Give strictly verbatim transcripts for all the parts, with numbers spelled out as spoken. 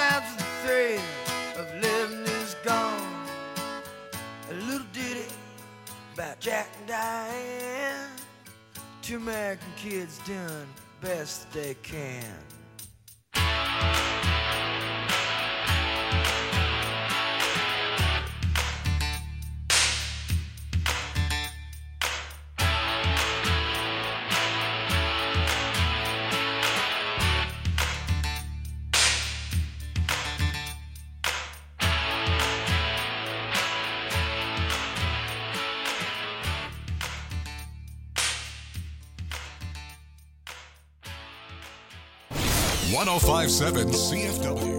after the thrill of living is gone. A little ditty about Jack and Diane. Two American kids doing the best they can. one oh five point seven C F W.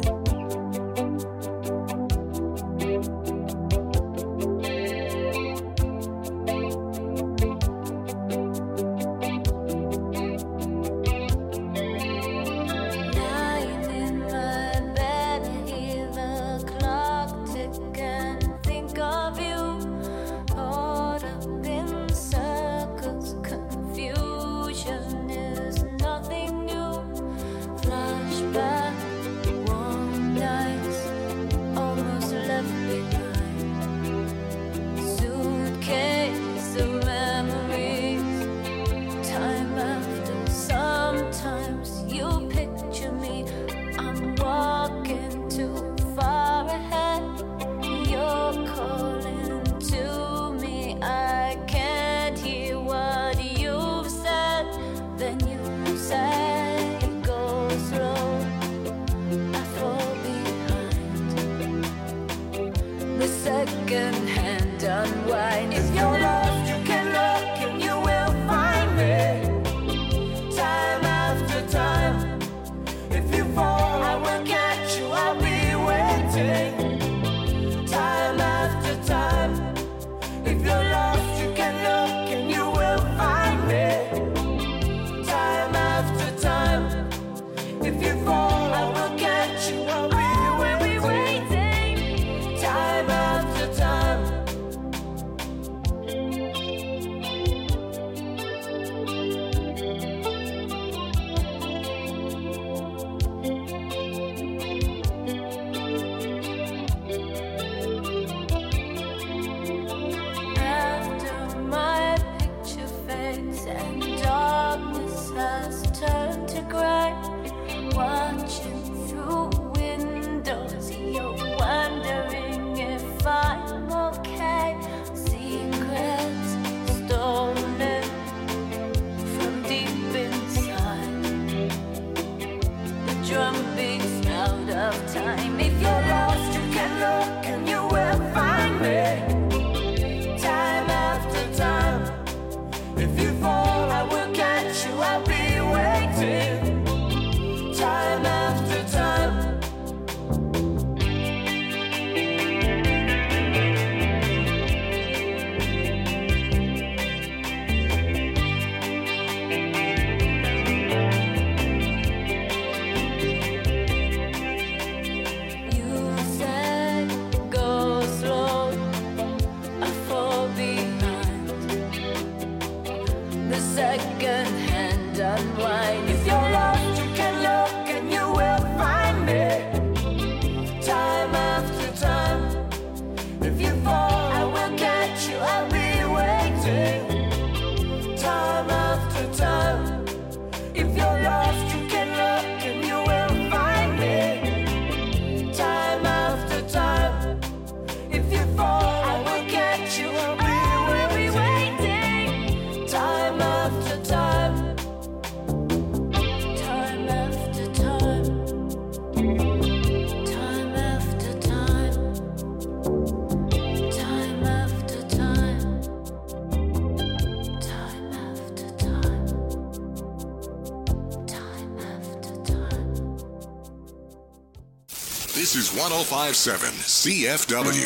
This is one oh five point seven C F W.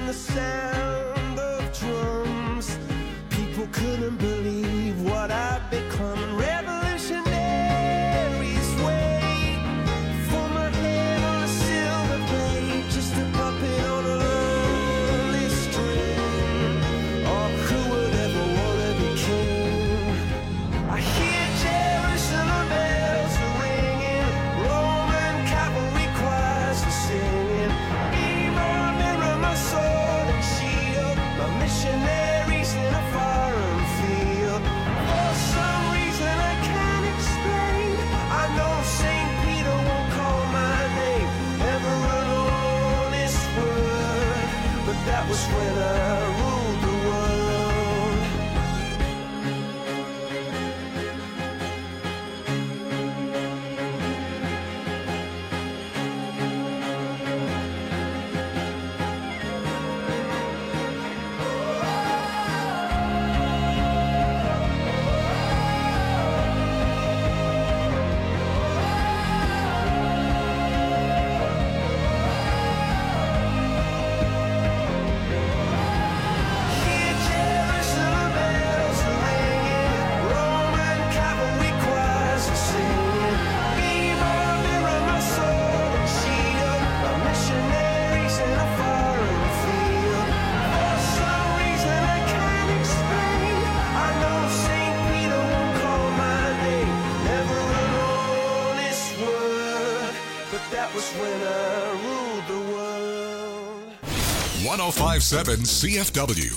the sound of drums. People couldn't believe what I'd become. Revolutionaries wait for my head on a silver plate, just a puppet on a lonely string. Oh, who would ever wanna be king? I hear Jerusalem bells are ringing, Roman cavalry choirs are singing. Mirror, mirror, my sword and shield, my missionaries in a foreign field. For some reason I can't explain, I know Saint Peter won't call my name ever alone this word, but that was when I ruled the world. Hear Jerusalem bells are ringing, Roman cavalry choirs are singing. Mirror, mirror, my sword and shield, my missionaries in a foreign field. For some reason I can't explain, I know Saint Peter won't call my name ever alone this word, but that was when I ruled the world. one oh five point seven C F W.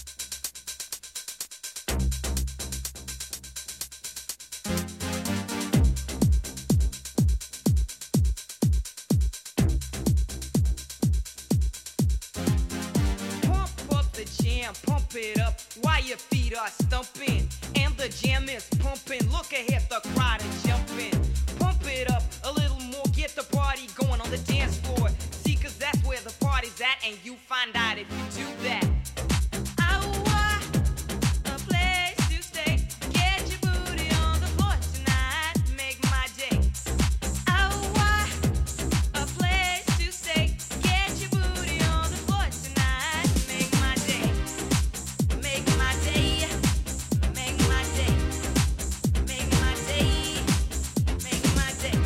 Pump up the jam, pump it up while your feet are stumping. And the jam is pumping. Look ahead, the crowd is jumping. Pump it up a little more, get the party going on the dance floor. See, cause that's where the party's at, and you find out if you do that. I want a place to stay. Get your booty on the floor tonight. Make my day. I want a place to stay. Get your booty on the floor tonight. Make my day. Make my day. Make my day. Make my day. Make my day.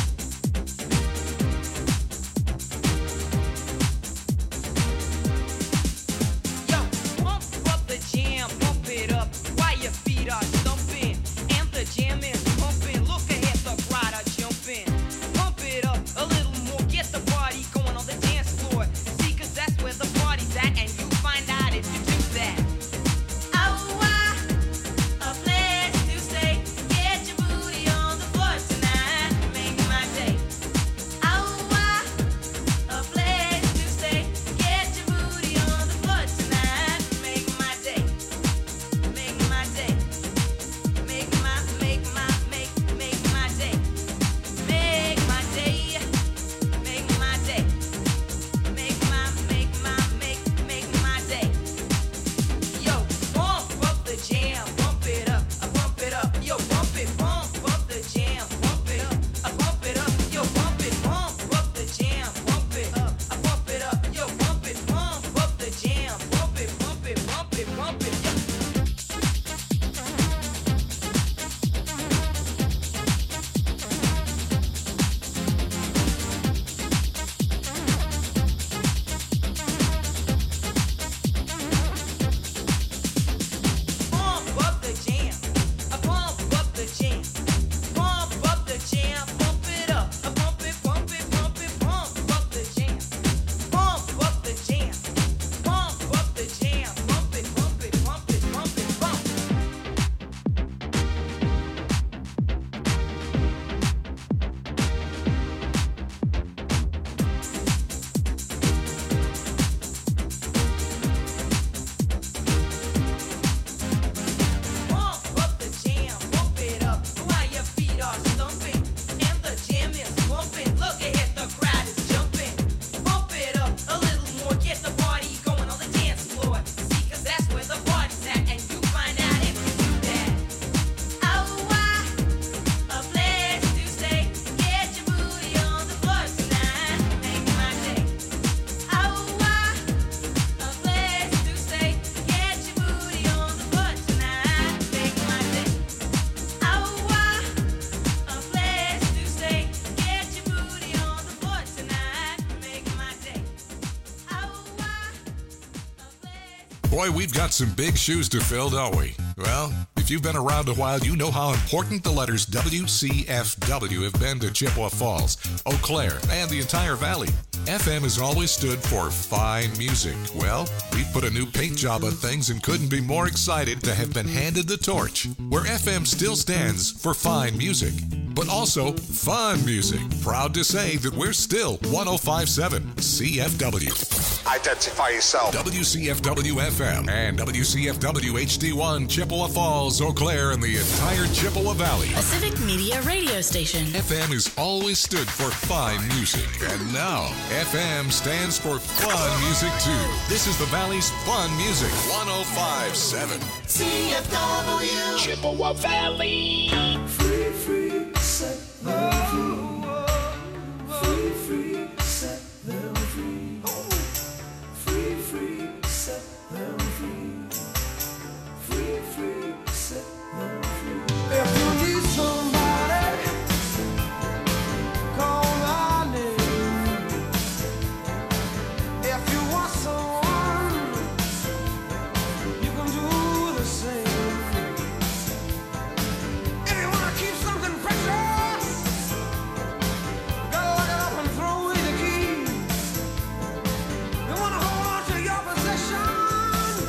Yo, pump up the jam, pump it up while your feet are stumping. And the jam is pumping. Look ahead, the crowd are jumping. Pump it up a little more, get the party going on the dance floor. See, cause that's where the party's at, and you find out if you do that. I want a place to stay. Get your booty on the floor tonight. Make my day. I want a place to stay. Get your booty on the floor tonight. Make my day. Make my day. Make my, make my, make, make my day. Make my day. Make my day. Make my, make my, make, make my Boy, we've got some big shoes to fill, don't we? Well, if you've been around a while, you know how important the letters W C F W have been to Chippewa Falls, Eau Claire, and the entire valley. F M has always stood for fine music. Well, we've put a new paint job on things and couldn't be more excited to have been handed the torch, where F M still stands for fine music, but also fun music. Proud to say that we're still one oh five point seven C F W. Identify yourself. W C F W F M and W C F W H D one, Chippewa Falls, Eau Claire, and the entire Chippewa Valley. A civic media radio station. F M has always stood for fine music, and now F M stands for fun music too. This is the Valley's fun music. one oh five point seven C F W. Chippewa Valley. Free, free, set them free. Free, free, set them free. Free, free, set them free. Free, free, set them free. If you need somebody, call my name. If you want someone, you can do the same. If you wanna keep something precious, gotta lock it up and throw away the key. You wanna hold on to your possessions,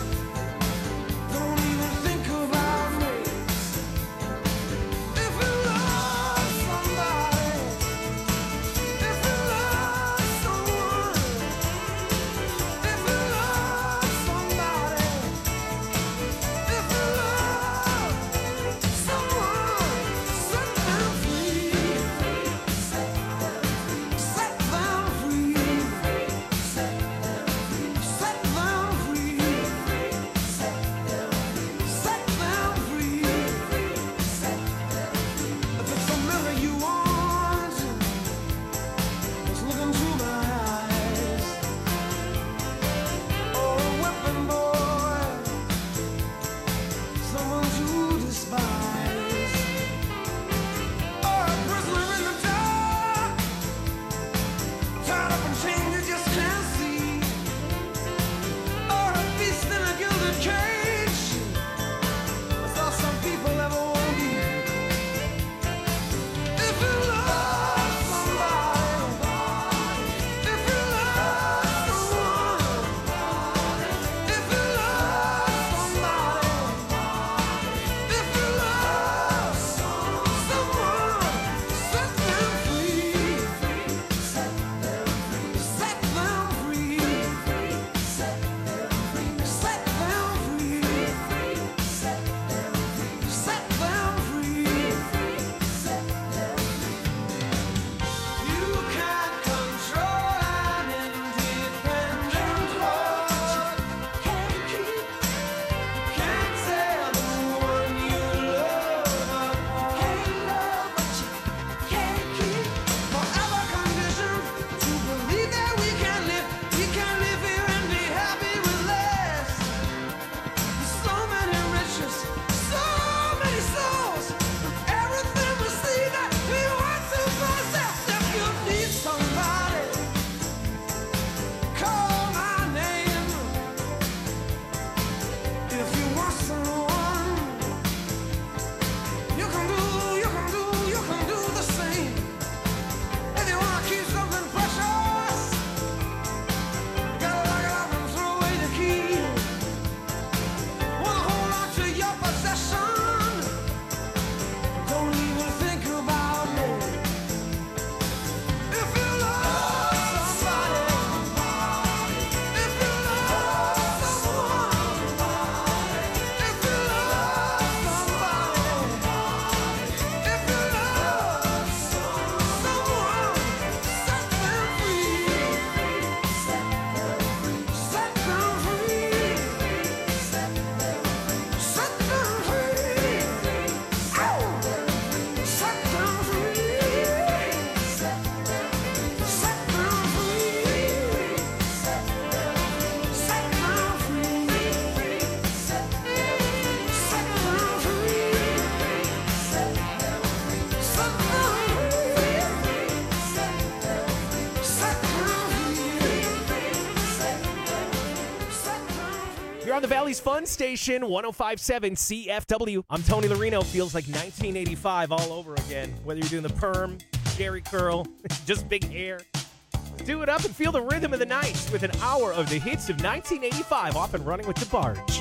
You're on the Valley's Fun Station, one oh five point seven C F W. I'm Tony Larino. Feels like nineteen eighty-five all over again. Whether you're doing the perm, jerry curl, just big hair. Do it up and feel the rhythm of the night with an hour of the hits of nineteen eighty-five off and running with the barge.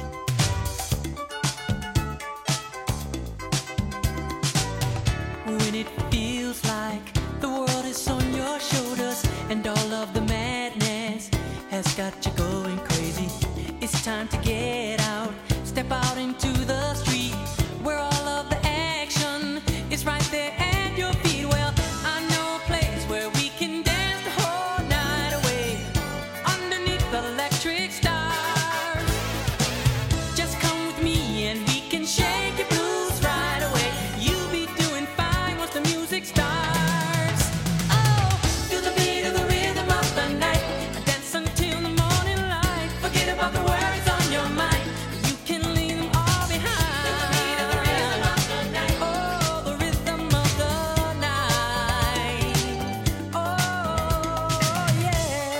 When it feels like the world is on your shoulders and all of the madness has got you going crazy, it's time to get out, step out into the street where all of the action is right there at your feet. Well, I know a place where we can dance the whole night away underneath the electric stars. Just come with me and we can shake your blues right away. You'll be doing fine once the music starts. Oh, feel the beat of the rhythm of the night. Dance until the morning light. Forget about the worries on your mind. You can leave them all behind. Feel the beat of the rhythm of the night. Oh, the rhythm of the night. Oh, yeah.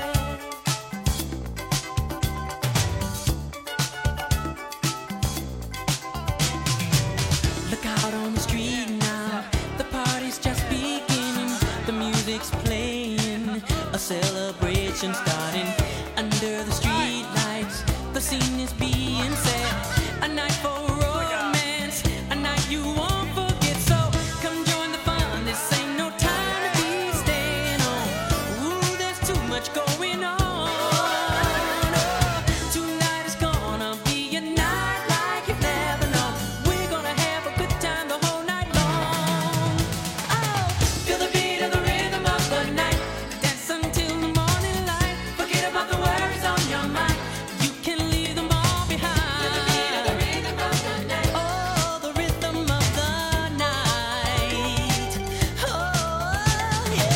Look out on the street now, the party's just beginning. The music's playing, a celebration starting. Under the street lights, the scene is being set. A night for romance, a night you won't forget. So come join the fun, this ain't no time to be staying home. Ooh, there's too much going on. Oh, tonight is gonna be a night like you've never known. We're gonna have a good time the whole night long. Oh, feel the beat of the rhythm of the night. Dance until the morning light. Forget about the worries on your mind. You can leave them all behind. Feel the beat of the rhythm of the night. Oh, the rhythm of the night. Oh, yeah.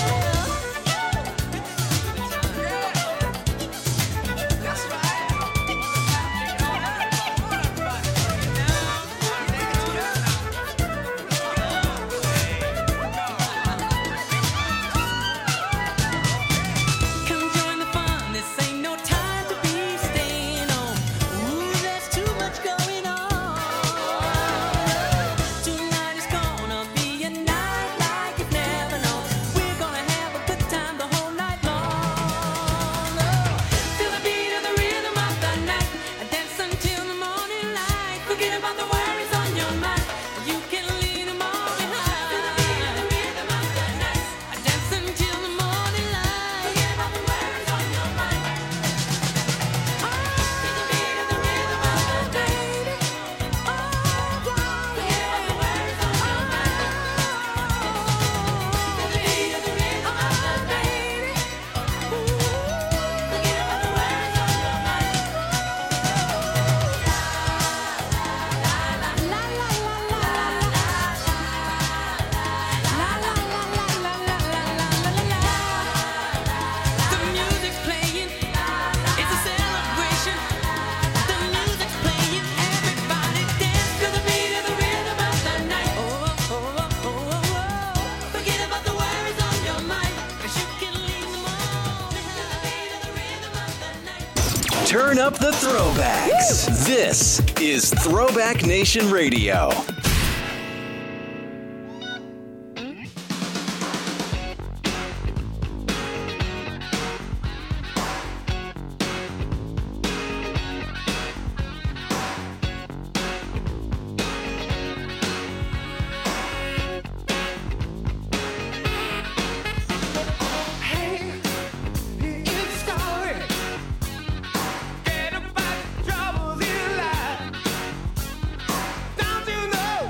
That's Come join the fun, this ain't no time to be staying home. Ooh, there's too much going on. Tonight is gonna be a night like you've never known. We're gonna have a good time the whole night long. Oh, feel the beat of the rhythm of the night. Dance until the morning light. Forget about the worries on your mind. You can leave them all behind. Feel the beat of the rhythm of the night. Dance until the morning light. Forget about the worries on your mind. Oh, feel the beat of the rhythm of the night. Oh, forget about the worries on your mind. Feel the beat of the rhythm of the night. Ooh, forget about the worries on your mind. La la la la la la la la la la la la. The music's playing, it's a celebration. The music's playing, everybody dance to the beat of the rhythm of the night. Oh, oh, oh, oh, oh, oh. Forget about the worries on your mind, 'cause you can leave them all behind. The beat of the rhythm of the night. Turn up the throwbacks. This is Throwback Nation Radio. It's started. Get about troubles in life. Don't you know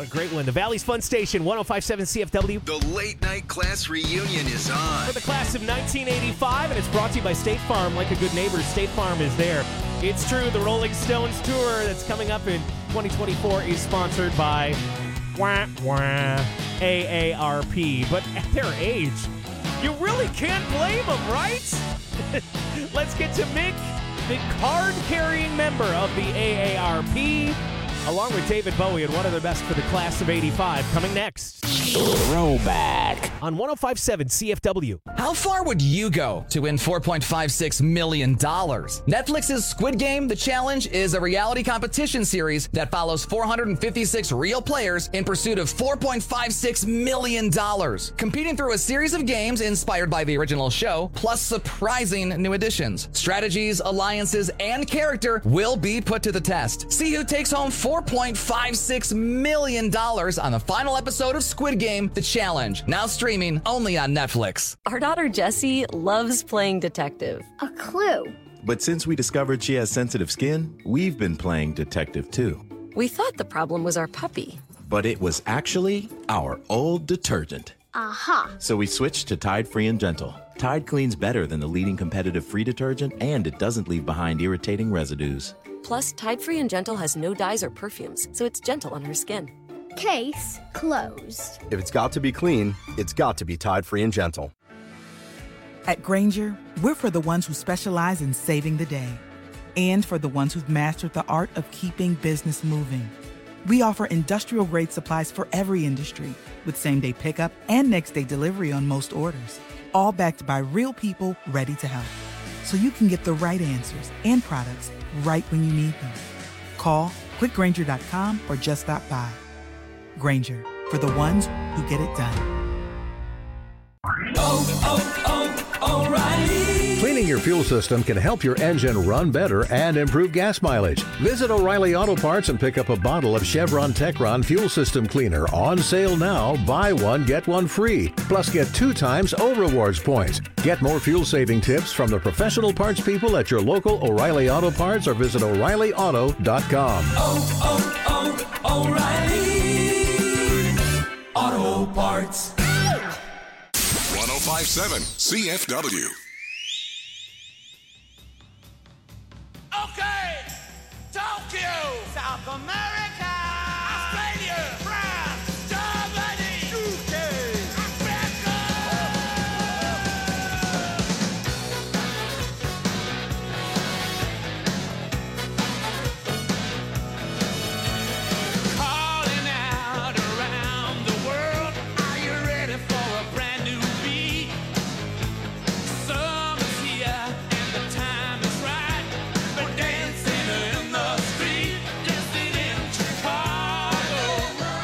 great one. The Valley's Fun Station, one oh five point seven C F W. The late night class reunion is on. For the class of nineteen eighty-five, and it's brought to you by State Farm. Like a good neighbor, State Farm is there. It's true, the Rolling Stones tour that's coming up in twenty twenty-four is sponsored by wah, wah, A A R P. But at their age, you really can't blame them, right? Let's get to Mick, the card-carrying member of the A A R P, along with David Bowie and one of the best for the class of eighty-five, coming next. Throwback. On one oh five point seven C F W. How far would you go to win four point five six million dollars? Netflix's Squid Game, The Challenge, is a reality competition series that follows four hundred fifty-six real players in pursuit of four point five six million dollars, competing through a series of games inspired by the original show, plus surprising new additions. Strategies, alliances, and character will be put to the test. See who takes home four point five six million dollars on the final episode of Squid Game, The Challenge, now streaming only on Netflix. Our daughter Jessie loves playing detective. A clue. But since we discovered she has sensitive skin, we've been playing detective too. We thought the problem was our puppy. But it was actually our old detergent. Aha. So we switched to Tide Free and Gentle. Tide cleans better than the leading competitive free detergent, and it doesn't leave behind irritating residues. Plus, Tide Free and Gentle has no dyes or perfumes, so it's gentle on her skin. Case closed. If it's got to be clean, it's got to be Tide Free and Gentle. At Grainger, we're for the ones who specialize in saving the day and for the ones who've mastered the art of keeping business moving. We offer industrial-grade supplies for every industry with same-day pickup and next-day delivery on most orders, all backed by real people ready to help. So you can get the right answers and products right when you need them. Call quick grainger dot com or just stop by. Grainger, for the ones who get it done. Oh, oh, oh, O'Reilly. Cleaning your fuel system can help your engine run better and improve gas mileage. Visit O'Reilly Auto Parts and pick up a bottle of Chevron Techron Fuel System Cleaner on sale now. Buy one, get one free. Plus, get two times O Rewards points. Get more fuel-saving tips from the professional parts people at your local O'Reilly Auto Parts or visit O'Reilly Auto dot com. Oh, oh, oh, O'Reilly Auto Parts. one oh five point seven C F W. Okay, Tokyo, South America, Australia, France, Germany, U K, calling out around the world. Are you ready for a brand new beat? Summer's here and the time is right. We're dancing in the street, dancing in Chicago,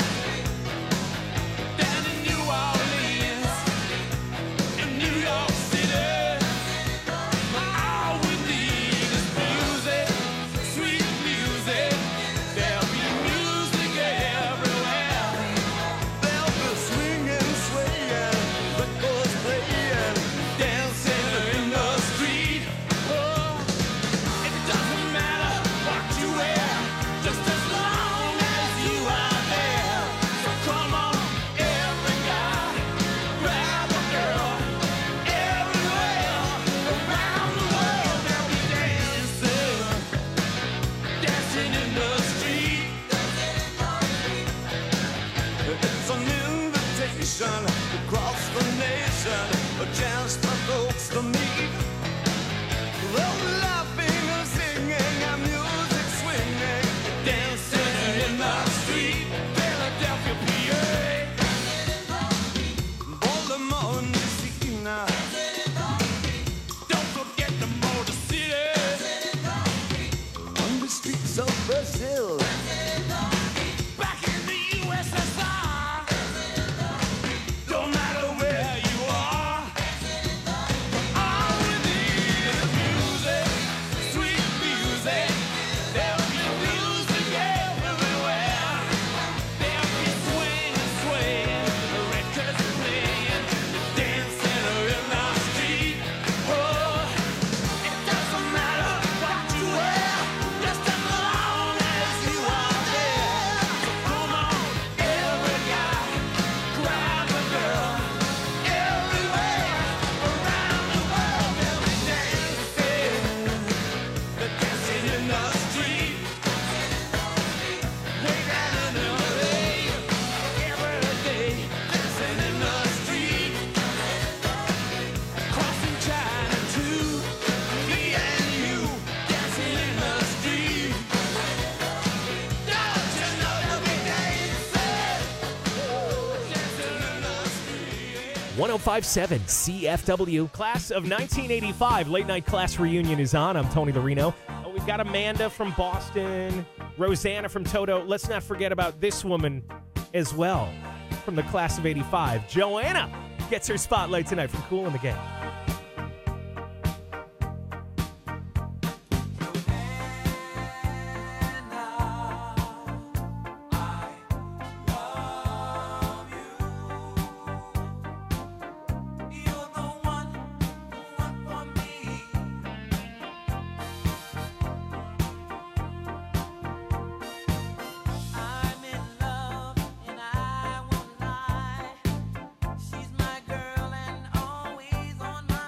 down in New Orleans, in New York City. All we need is music, sweet music. There'll be music everywhere. There'll be swinging, swaying, records playing, dancing in the street. Oh, it doesn't matter what you wear, just as long as you are there. So come on, every guy, grab a girl. Everywhere around the world, they'll be dancing, dancing in the street. It's an invitation across the nation, a chance for folks to meet. They'll be laughing and singing and music swinging, dancing in the street. Philadelphia, P A, Baltimore, Messina. Don't forget the Motor City, on the streets of Brazil. Back in the U S S R, no matter where you are, all oh five point seven C F W. Class of nineteen eighty-five, late night class reunion is on. I'm Tony Larino. Oh, we've got Amanda from Boston, Rosanna from Toto. Let's not forget about this woman as well from the class of eighty-five. Joanna gets her spotlight tonight from Kool and the Gang. She's my girl and always on my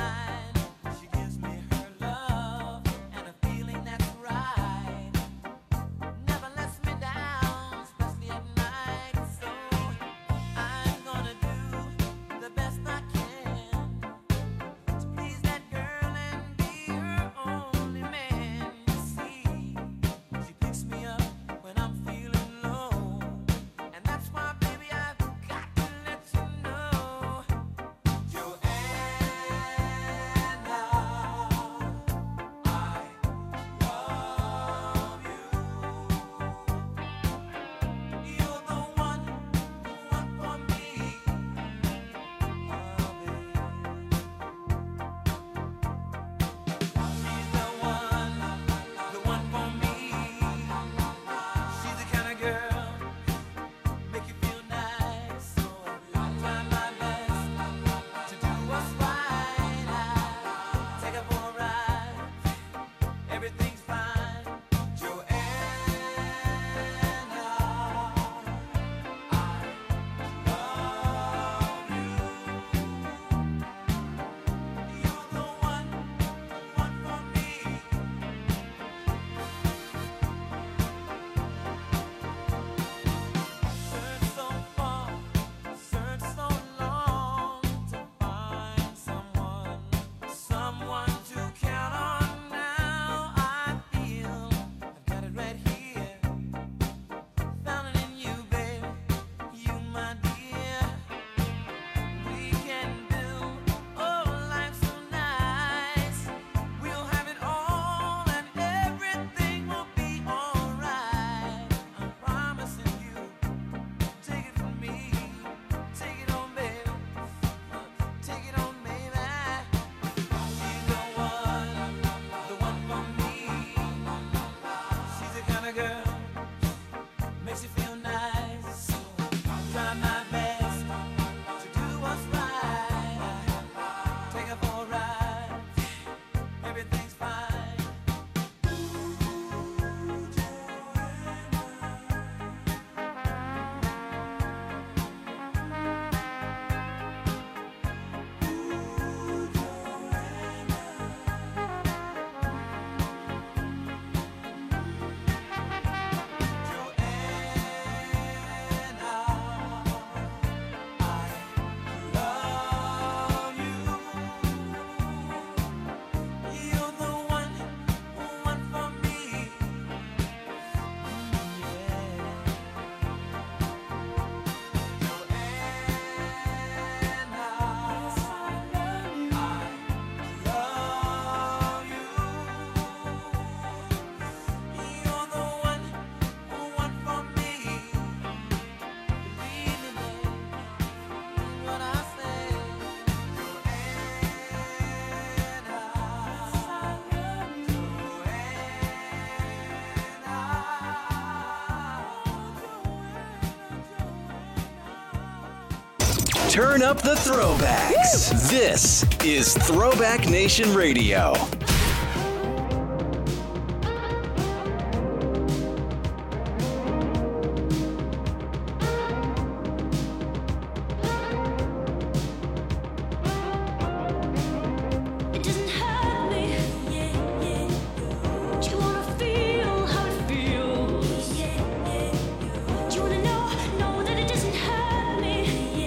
Turn up the throwbacks. Woo! This is Throwback Nation Radio.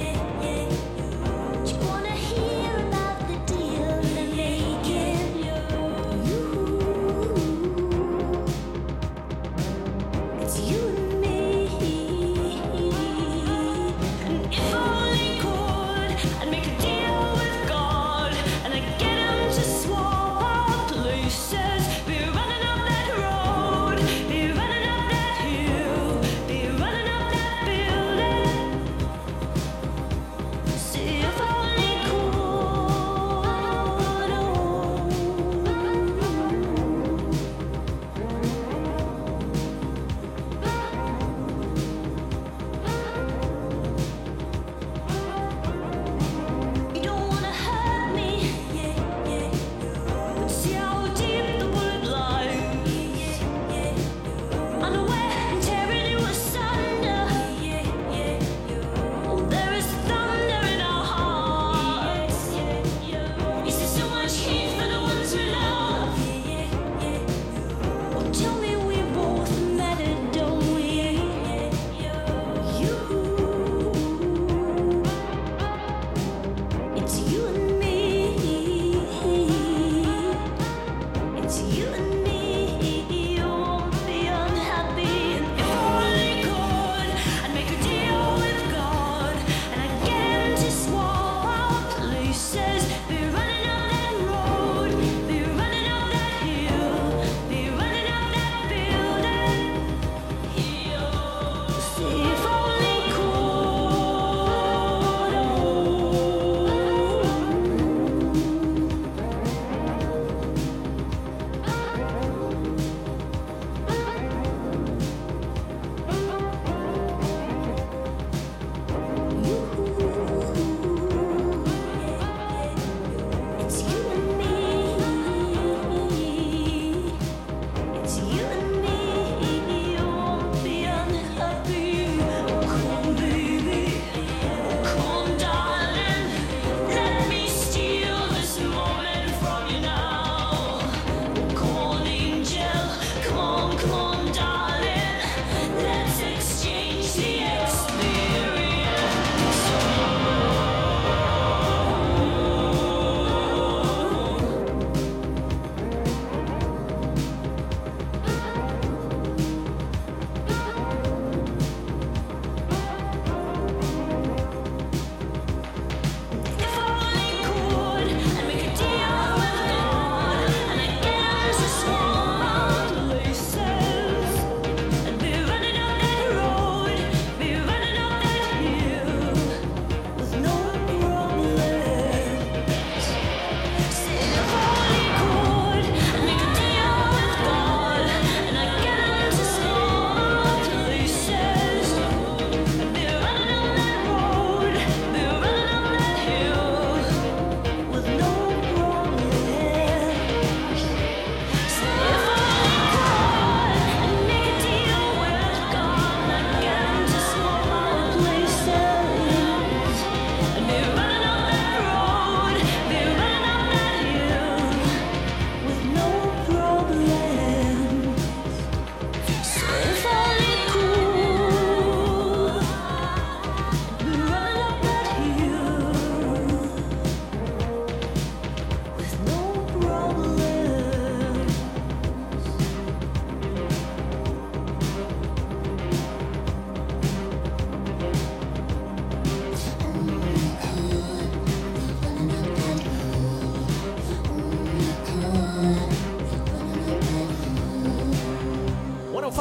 Yeah.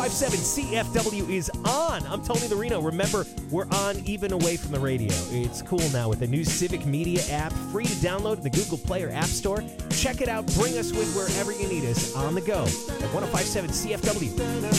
five seven C F W is on. I'm Tony Larino. Remember, we're on even away from the radio. It's cool now with the new Civic Media app, free to download in the Google Play or App Store. Check it out. Bring us with wherever you need us on the go at one oh five seven C F W.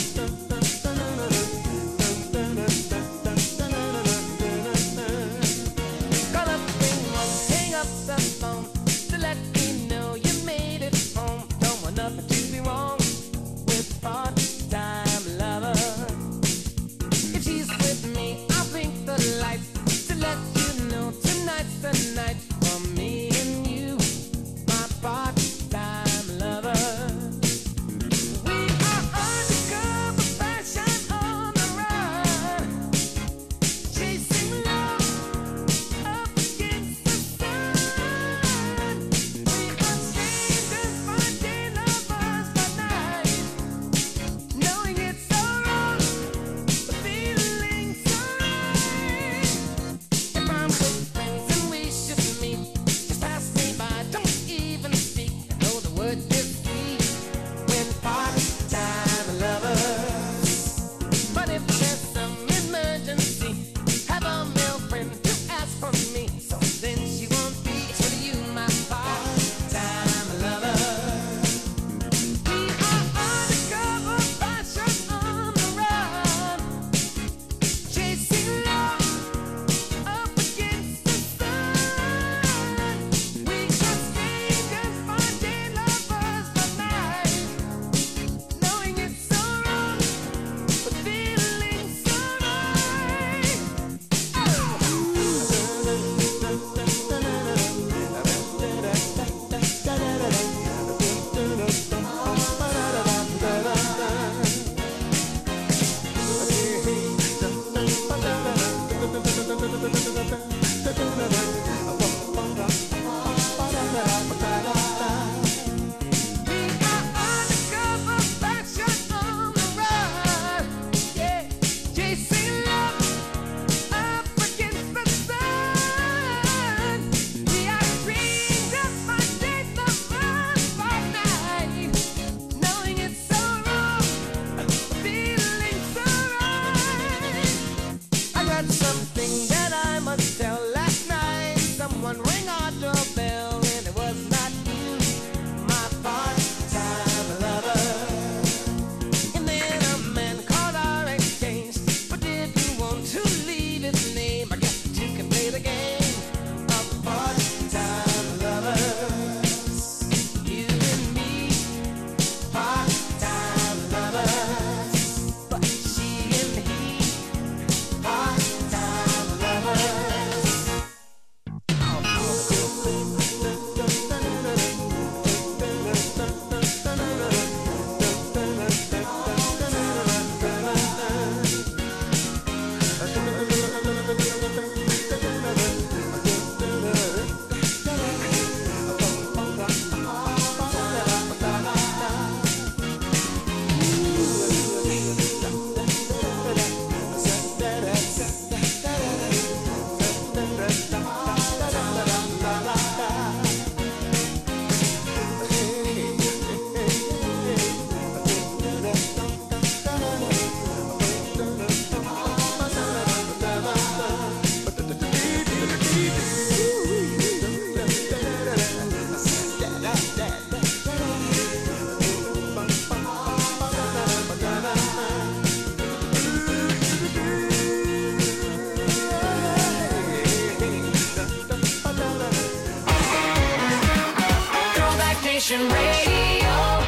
Nation Radio.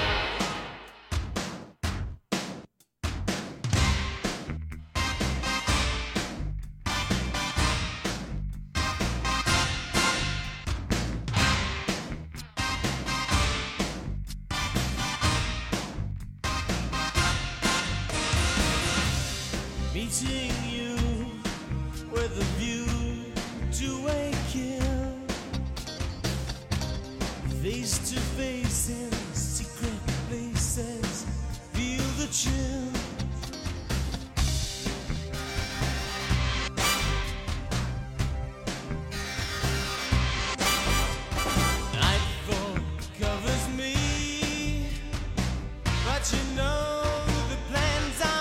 Meeting you with a view to a kill, face to face in secret places, feel the chill. Nightfall covers me, but you know the plans are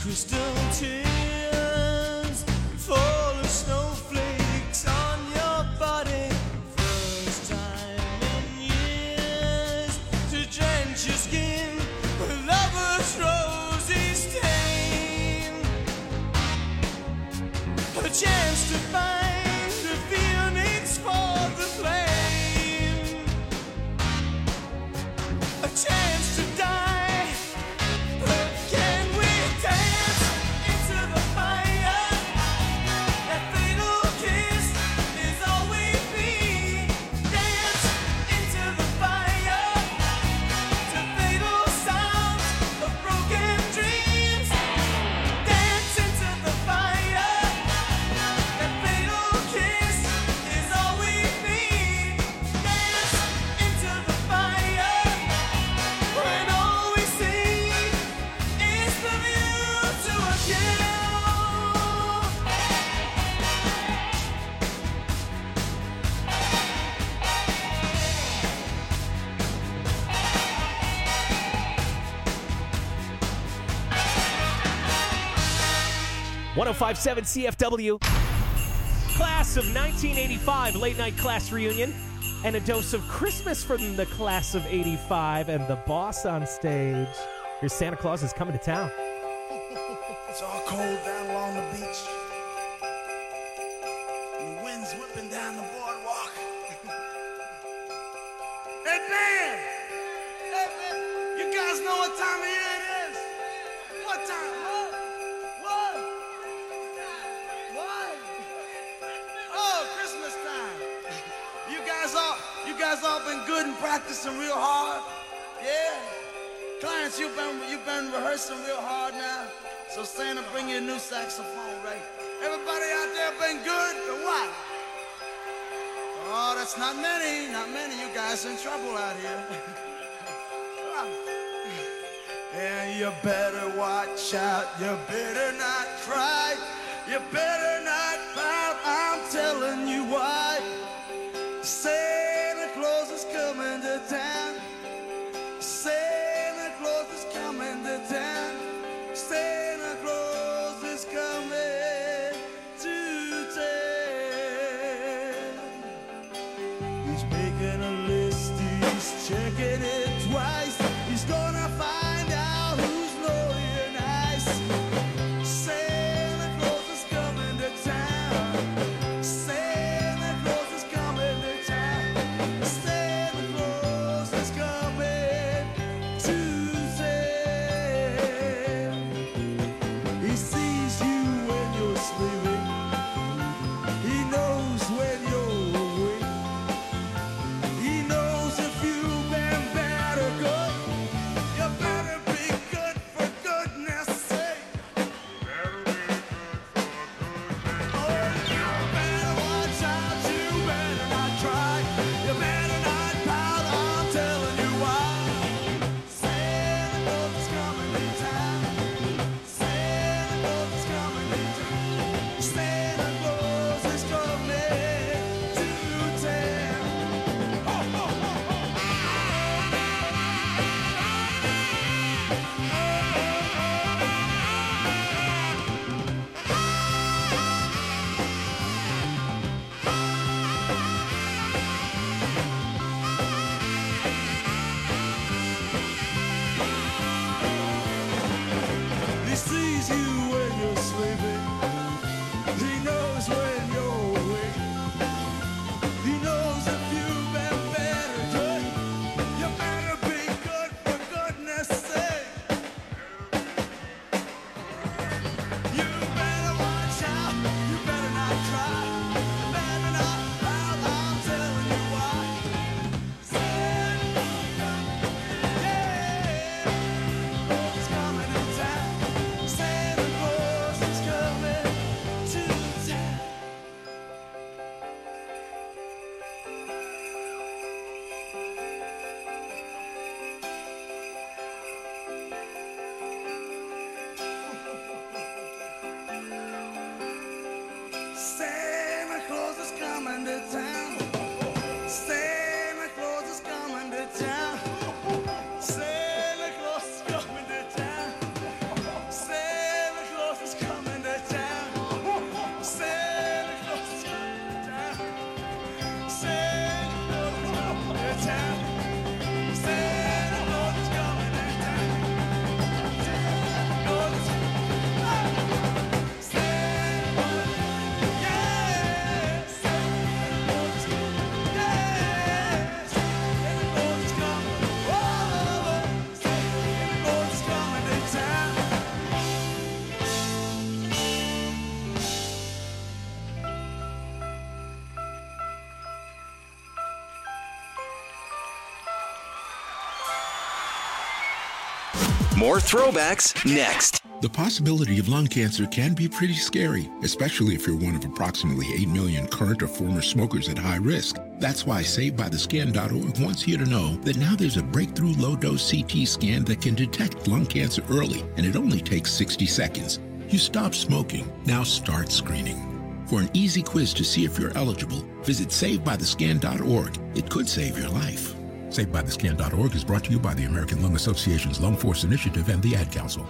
crystal tears fall as snowflakes on your body. First time in years to drench your skin with lover's rosy stain. A chance to find the feelings for the flame. A chance to die. one oh five point seven C F W. Class of nineteen eighty-five late night class reunion. And a dose of Christmas from the class of eighty-five and the boss on stage. Your Santa Claus is coming to town. It's all cold down along the beach. And the wind's whipping down the boardwalk. Hey, man! Hey, man! You guys know what time of year it is? What time? What? What? What? Oh, Christmas time. You guys all, you guys all been good and practicing real hard? Yeah? Clarence, you've been, you've been rehearsing real hard now. So Santa, bring you a new saxophone, right? Everybody out there been good or what? Oh, that's not many, not many. You guys in trouble out here. And you better watch out. You better not cry. You better not pout. I'm telling you why. Santa Claus is coming to town. Santa Claus is coming to town. Santa Claus is coming to town. He's making a list, he's checking it twice. He's gonna find out who's naughty and nice. Santa Claus is coming to town. Santa Claus is coming to town. Santa Claus is coming to town. He sees you when you're sleeping. He knows when you're awake. He knows if you've been bad or good. You better be good for goodness sake. Oh, you better watch out. You better not cry. You better not pout. I'm telling you why. Santa Claus is coming to town. Santa Claus is coming to town. Santa Claus is coming to town. Ho, ho, ho, ho. He sees you when you're sleeping. He knows when you're awake. He knows if you've been bad or good. You better be good for goodness sake. You better watch out. You better not cry. You better not pout. I'm telling you why. Santa Claus is coming to town. Santa Claus is coming to town. Santa Claus is coming to town. Santa Claus is coming to town. Santa Claus is coming to town. Santa More throwbacks next. The possibility of lung cancer can be pretty scary, especially if you're one of approximately eight million current or former smokers at high risk. That's why Saved By The Scan dot org wants you to know that now there's a breakthrough low-dose C T scan that can detect lung cancer early, and it only takes sixty seconds. You stop smoking, now start screening. For an easy quiz to see if you're eligible, visit Saved By The Scan dot org. It could save your life. Saved By The Scan dot org is brought to you by the American Lung Association's Lung Force Initiative and the Ad Council.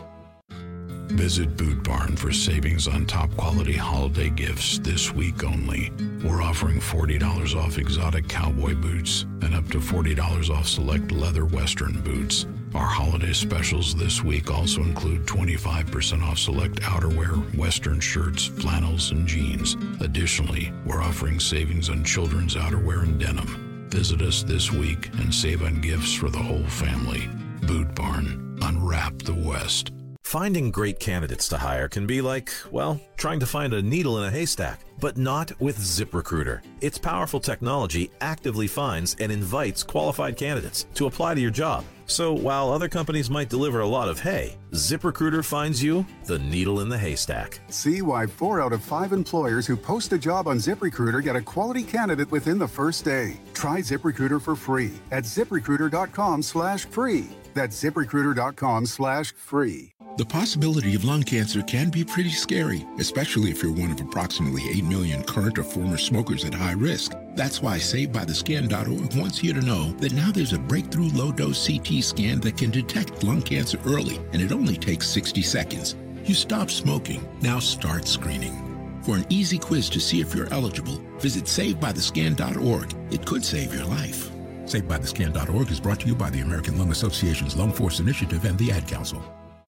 Visit Boot Barn for savings on top quality holiday gifts this week only. We're offering forty dollars off exotic cowboy boots and up to forty dollars off select leather western boots. Our holiday specials this week also include twenty-five percent off select outerwear, western shirts, flannels, and jeans. Additionally, we're offering savings on children's outerwear and denim. Visit us this week and save on gifts for the whole family. Boot Barn. Unwrap the West. Finding great candidates to hire can be like, well, trying to find a needle in a haystack, but not with ZipRecruiter. Its powerful technology actively finds and invites qualified candidates to apply to your job. So while other companies might deliver a lot of hay, ZipRecruiter finds you the needle in the haystack. See why four out of five employers who post a job on ZipRecruiter get a quality candidate within the first day. Try ZipRecruiter for free at ZipRecruiter.com slash free. That's ZipRecruiter.com slash free. The possibility of lung cancer can be pretty scary, especially if you're one of approximately eight million current or former smokers at high risk. That's why Saved By The Scan dot org wants you to know that now there's a breakthrough low-dose C T scan that can detect lung cancer early, and it only takes sixty seconds. You stop smoking, now start screening. For an easy quiz to see if you're eligible, visit Saved By The Scan dot org. It could save your life. Saved By The Scan dot org is brought to you by the American Lung Association's Lung Force Initiative and the Ad Council.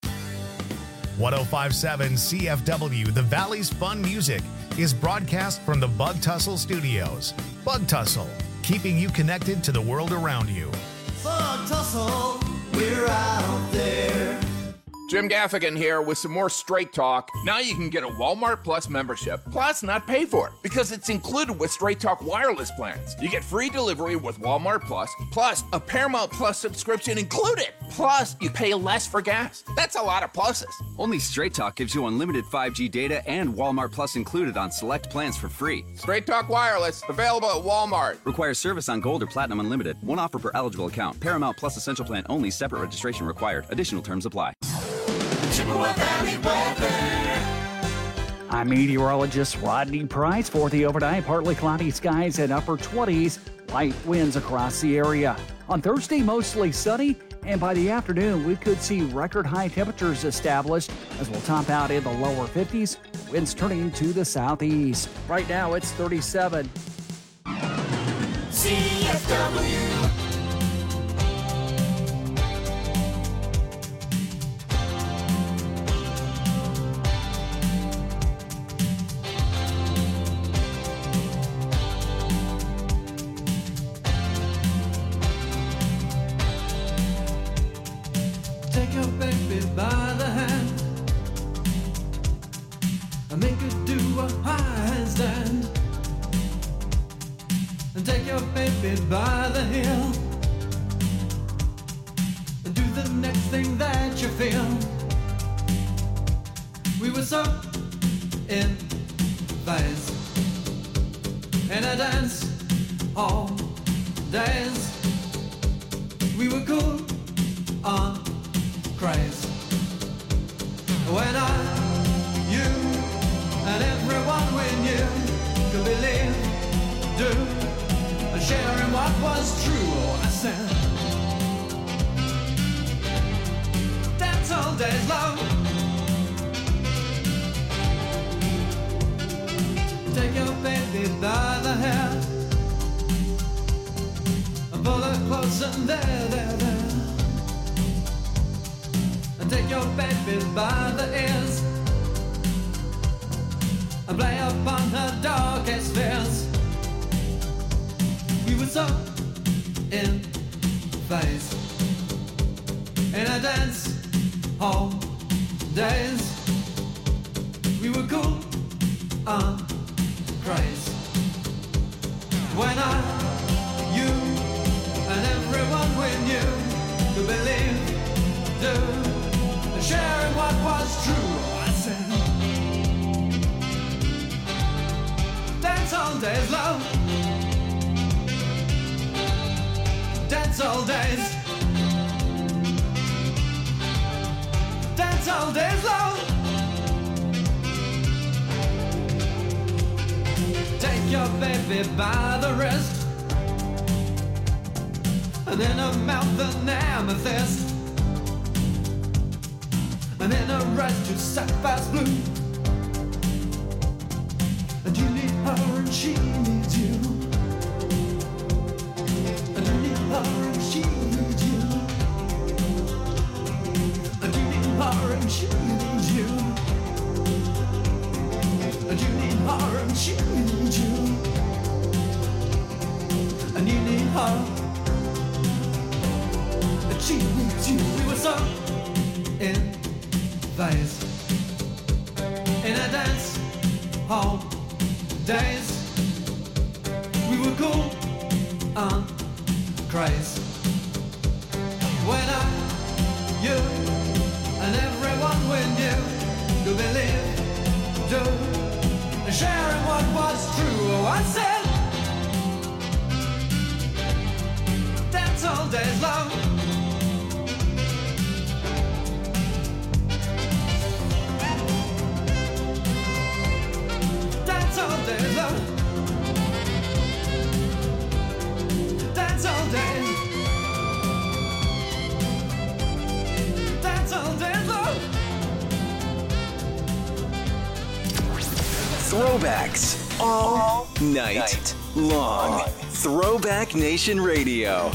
one oh five point seven C F W, the Valley's Fun Music, is broadcast from the Bug Tussle Studios. Bug Tussle, keeping you connected to the world around you. Bug Tussle, we're out there. Jim Gaffigan here with some more Straight Talk. Now you can get a Walmart Plus membership, plus not pay for it, because it's included with Straight Talk wireless plans. You get free delivery with Walmart Plus, plus a Paramount Plus subscription included. Plus, you pay less for gas. That's a lot of pluses. Only Straight Talk gives you unlimited five G data and Walmart Plus included on select plans for free. Straight Talk wireless, available at Walmart. Requires service on Gold or Platinum Unlimited. One offer per eligible account. Paramount Plus Essential Plan only. Separate registration required. Additional terms apply. Chippewa Valley weather. I'm meteorologist Rodney Price for the overnight. Partly cloudy skies and upper twenties. Light winds across the area. On Thursday, mostly sunny. And by the afternoon, we could see record high temperatures established as we'll top out in the lower fifties. Winds turning to the southeast. Right now, it's thirty-seven. C F W. Take your baby by the hand and make her do a high handstand. And take your baby by the heel and do the next thing that you feel. We were so in phase in a dance all days. We were cool on craze. When I, you, and everyone we knew could believe, do, and share in what was true. Oh, I said, dance all days long. Take your baby by the hair and pull her close and there, there, there. Take your baby by the ears and play upon her darkest fears. We were so in phase in a dance hall days. We were cool on craze. When I, you, and everyone we knew could believe, do, was true. I said, dance all days, love. Dance all days. Dance all days, love. Take your baby by the wrist, and in her mouth an amethyst, and in her eyes two sapphires blue. And you need her and she needs you, and you need her and she needs you, and you need her and she needs you, and you need her and she needs you, and you need her and she needs you. We were so in phase in a dance hall days. We were cool and crazy when I, you, and everyone we knew to believe, do, sharing what was true. Oh, I said, dance all days long. Dance all days long. Dance all days. Dance all days long. Throwbacks all night long. Throwback Nation Radio.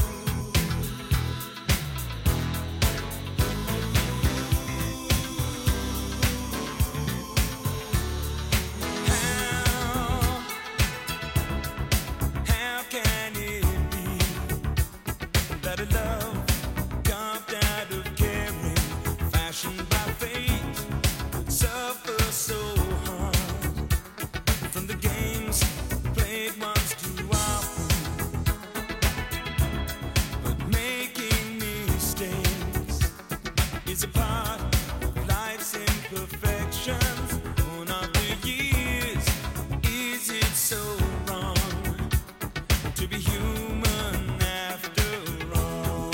How can it be that a love carved out of caring, fashioned by fate, suffers so hard from the games played once too often? But making mistakes is a part of life's imperfections. Born of the years, is it so wrong to be human after all?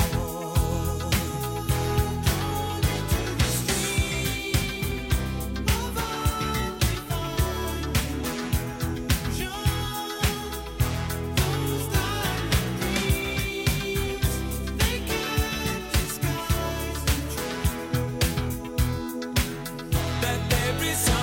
That there is